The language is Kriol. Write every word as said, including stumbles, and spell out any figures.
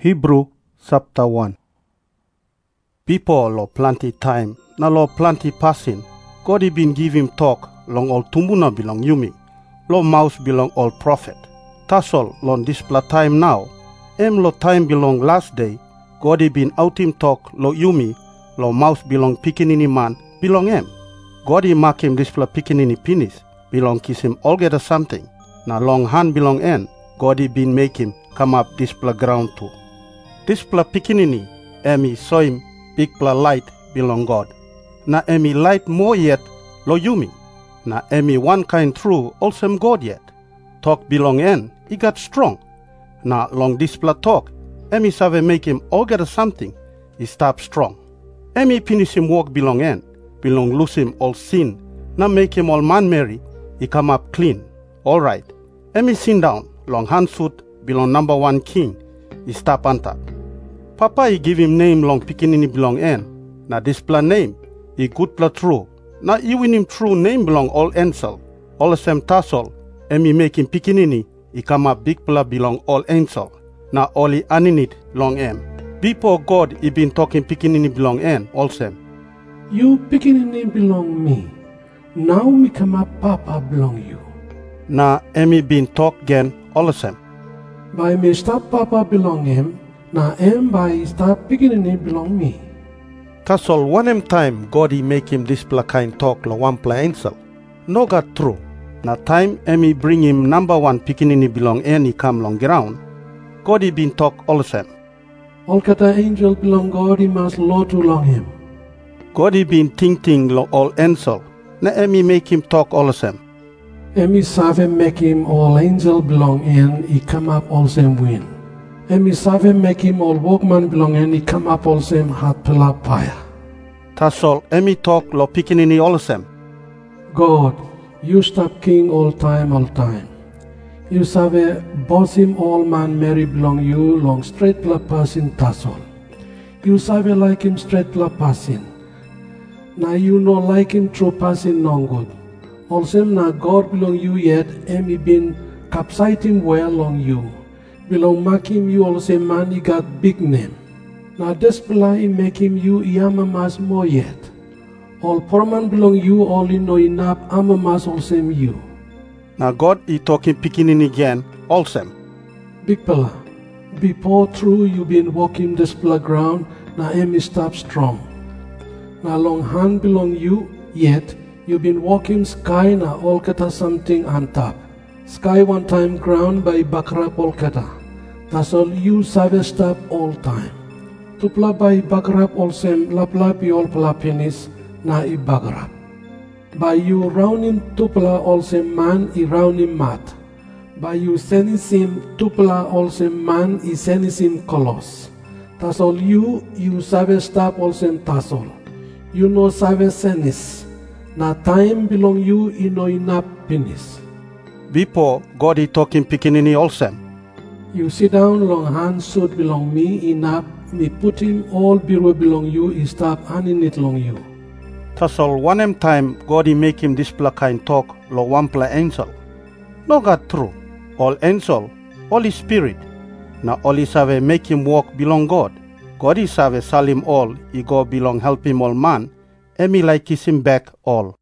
Hebrew chapter one. People lo plenty time, na lo plenty passing. God he been give him talk, long all tumbuna belong yumi. Lo mouse belong all prophet. Tasol long this pla time now. Em lo time belong last day. God he been out him talk, lo yumi. Lo mouse belong pikinini man, belong em. God he mark him this pla pikinini penis. Belong kiss him altogether something. Na long hand belong en. God he been make him come up this pla ground too. This pla pikinini, emi saw him big pla light belong God. Na emi light more yet lo yumi. Na emi one kind true also God yet. Talk belong en, he got strong. Na long this pla talk, emi save make him altogether something, he stop strong. Emi finish him walk belong en, belong lose him all sin. Na make him all man marry, he come up clean. All right. Emi sit down, long hand suit belong number one king, he stop on top. Papa he give him name long pikinini belong en. Na this pla name, he good pla true. Na even him true name belong all ansel. All same tassel, emi make him pikinini, he come up big pla belong all ansel. Na all he aninit long em. Before God he been talking pikinini belong en all same. You pikinini belong me. Now me come up papa belong you. Na emi been talk again all the same. By me stop papa belong him, na em by stop pikinini belong me. That's all one em time God he make him this pla kind talk lo one pla ansel. No got true. Na time emi bring him number one pikinini belong en he come long ground. God he been talk all the same. All kata angel belong God he must law to long him. God he been think ting lo all ansel. Na emi make him talk all the same. Emi save make him all angel belong in, he come up all same win. Emi save make him all workman belong in, he come up all same hot pillar fire. That's all emi talk lo pikinini all the same. God, you stop king all time, all time. You save boss him all man Mary belong you long straight pla passing tassel. You save like him straight pla passing. Now you no like him true passing non good. Also na God belong you yet, emi been capsite him well long you. Belong make him you also man he got big name. Na despla he make him you yamamas more yet. All poor man belong you all in no enough amamas also you. Na God he talking pikinini again all same. Big pala, before true you been walking despla ground, na emi stop strong. Na long hand belong you yet. You been walking sky na all kata something on top. Sky one time ground by bakrap all kata. That's all you save stop all time. Tupla by bakrap all same lapla pi all pla penis na I bakrap. By you rounding tupla all same man I rounding mat. By you senisim tupla all same man I senisim kolos. That's all you you save stop all same tassel. You know save senis. Na time belong you in no enough penis. Before God he talking pikinini all same. You sit down long hand suit belong me enough, me put him all bureau belong you, he stop handing it long you. That's all one em time God he make him this pla kind talk lo one pla angel. No got true. All angel, all his spirit. Na all he save make him walk belong God. God he save sal him all, he go belong help him all man. Emi like kiss him back all.